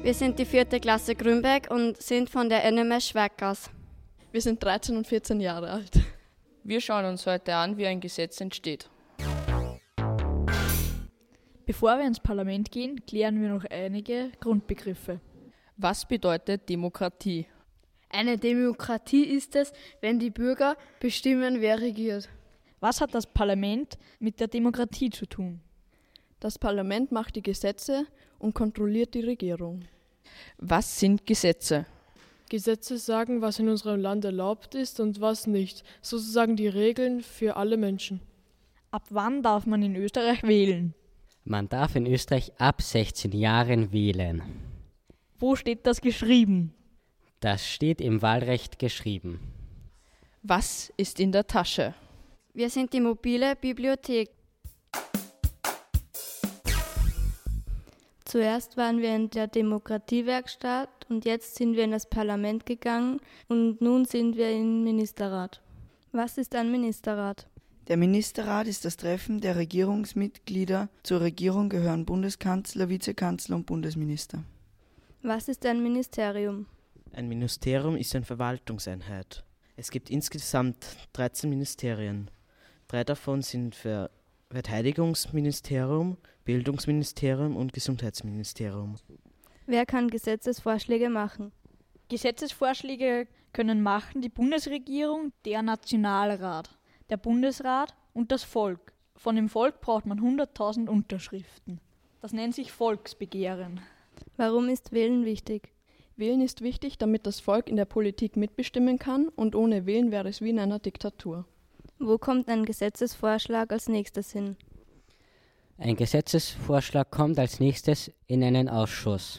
Wir sind die 4. Klasse Grünberg und sind von der NMS Schweiggaus. Wir sind 13 und 14 Jahre alt. Wir schauen uns heute an, wie ein Gesetz entsteht. Bevor wir ins Parlament gehen, klären wir noch einige Grundbegriffe. Was bedeutet Demokratie? Eine Demokratie ist es, wenn die Bürger bestimmen, wer regiert. Was hat das Parlament mit der Demokratie zu tun? Das Parlament macht die Gesetze und kontrolliert die Regierung. Was sind Gesetze? Gesetze sagen, was in unserem Land erlaubt ist und was nicht. Sozusagen die Regeln für alle Menschen. Ab wann darf man in Österreich wählen? Man darf in Österreich ab 16 Jahren wählen. Wo steht das geschrieben? Das steht im Wahlrecht geschrieben. Was ist in der Tasche? Wir sind die mobile Bibliothek. Zuerst waren wir in der Demokratiewerkstatt und jetzt sind wir in das Parlament gegangen und nun sind wir im Ministerrat. Was ist ein Ministerrat? Der Ministerrat ist das Treffen der Regierungsmitglieder. Zur Regierung gehören Bundeskanzler, Vizekanzler und Bundesminister. Was ist ein Ministerium? Ein Ministerium ist eine Verwaltungseinheit. Es gibt insgesamt 13 Ministerien. 3 davon sind für Verteidigungsministerium, Bildungsministerium und Gesundheitsministerium. Wer kann Gesetzesvorschläge machen? Gesetzesvorschläge können machen die Bundesregierung, der Nationalrat, der Bundesrat und das Volk. Von dem Volk braucht man 100.000 Unterschriften. Das nennt sich Volksbegehren. Warum ist Wählen wichtig? Wählen ist wichtig, damit das Volk in der Politik mitbestimmen kann und ohne Wählen wäre es wie in einer Diktatur. Wo kommt ein Gesetzesvorschlag als nächstes hin? Ein Gesetzesvorschlag kommt als nächstes in einen Ausschuss.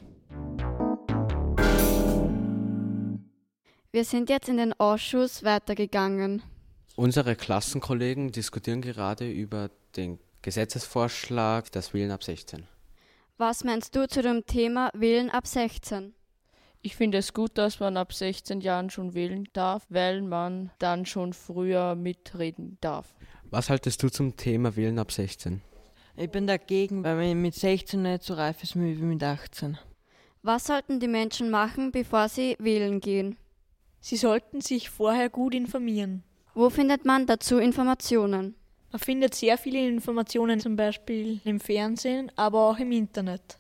Wir sind jetzt in den Ausschuss weitergegangen. Unsere Klassenkollegen diskutieren gerade über den Gesetzesvorschlag, das Wählen ab 16. Was meinst du zu dem Thema Wählen ab 16? Ich finde es gut, dass man ab 16 Jahren schon wählen darf, weil man dann schon früher mitreden darf. Was haltest du zum Thema Wählen ab 16? Ich bin dagegen, weil man mit 16 nicht so reif ist wie mit 18. Was sollten die Menschen machen, bevor sie wählen gehen? Sie sollten sich vorher gut informieren. Wo findet man dazu Informationen? Man findet sehr viele Informationen, zum Beispiel im Fernsehen, aber auch im Internet.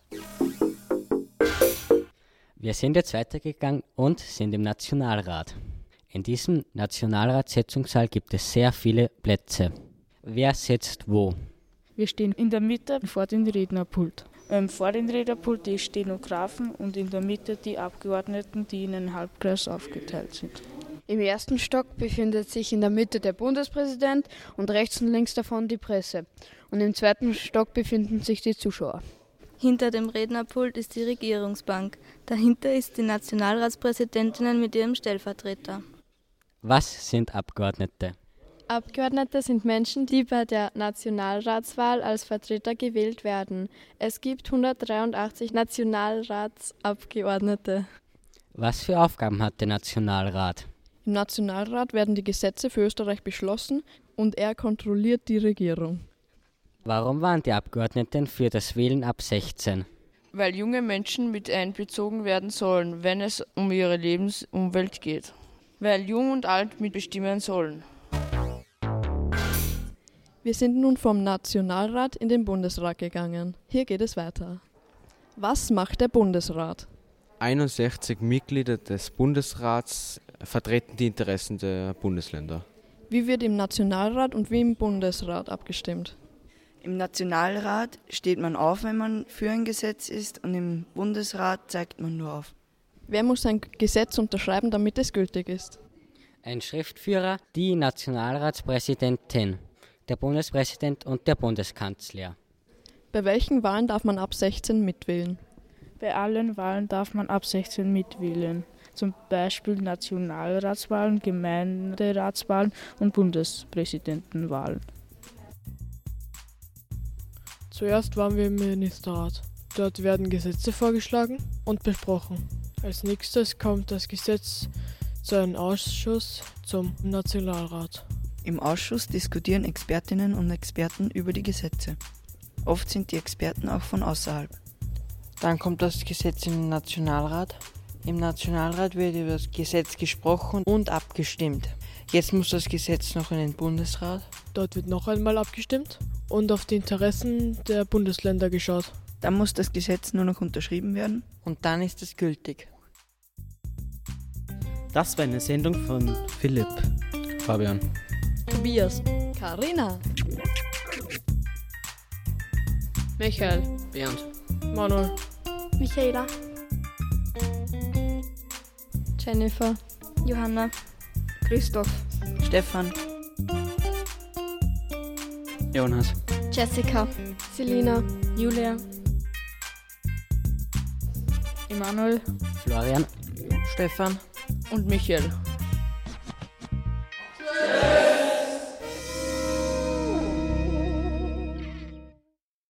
Wir sind jetzt weitergegangen und sind im Nationalrat. In diesem Nationalratssitzungssaal gibt es sehr viele Plätze. Wer sitzt wo? Wir stehen in der Mitte vor dem Rednerpult. Vor dem Rednerpult die Stenografen und in der Mitte die Abgeordneten, die in einen Halbkreis aufgeteilt sind. Im ersten Stock befindet sich in der Mitte der Bundespräsident und rechts und links davon die Presse. Und im zweiten Stock befinden sich die Zuschauer. Hinter dem Rednerpult ist die Regierungsbank. Dahinter ist die Nationalratspräsidentin mit ihrem Stellvertreter. Was sind Abgeordnete? Abgeordnete sind Menschen, die bei der Nationalratswahl als Vertreter gewählt werden. Es gibt 183 Nationalratsabgeordnete. Was für Aufgaben hat der Nationalrat? Im Nationalrat werden die Gesetze für Österreich beschlossen und er kontrolliert die Regierung. Warum waren die Abgeordneten für das Wählen ab 16? Weil junge Menschen mit einbezogen werden sollen, wenn es um ihre Lebensumwelt geht. Weil Jung und Alt mitbestimmen sollen. Wir sind nun vom Nationalrat in den Bundesrat gegangen. Hier geht es weiter. Was macht der Bundesrat? 61 Mitglieder des Bundesrats vertreten die Interessen der Bundesländer. Wie wird im Nationalrat und wie im Bundesrat abgestimmt? Im Nationalrat steht man auf, wenn man für ein Gesetz ist, und im Bundesrat zeigt man nur auf. Wer muss ein Gesetz unterschreiben, damit es gültig ist? Ein Schriftführer, die Nationalratspräsidentin, der Bundespräsident und der Bundeskanzler. Bei welchen Wahlen darf man ab 16 mitwählen? Bei allen Wahlen darf man ab 16 mitwählen. Zum Beispiel Nationalratswahlen, Gemeinderatswahlen und Bundespräsidentenwahlen. Zuerst waren wir im Ministerrat. Dort werden Gesetze vorgeschlagen und besprochen. Als nächstes kommt das Gesetz zu einem Ausschuss zum Nationalrat. Im Ausschuss diskutieren Expertinnen und Experten über die Gesetze. Oft sind die Experten auch von außerhalb. Dann kommt das Gesetz in den Nationalrat. Im Nationalrat wird über das Gesetz gesprochen und abgestimmt. Jetzt muss das Gesetz noch in den Bundesrat. Dort wird noch einmal abgestimmt und auf die Interessen der Bundesländer geschaut. Dann muss das Gesetz nur noch unterschrieben werden. Und dann ist es gültig. Das war eine Sendung von Philipp, Fabian, Tobias, Carina, Michael, Bernd, Manuel, Michaela, Jennifer, Johanna, Christoph, Stefan, Jonas, Jessica, Selina, Julia, Emanuel Florian, Stefan und Michael.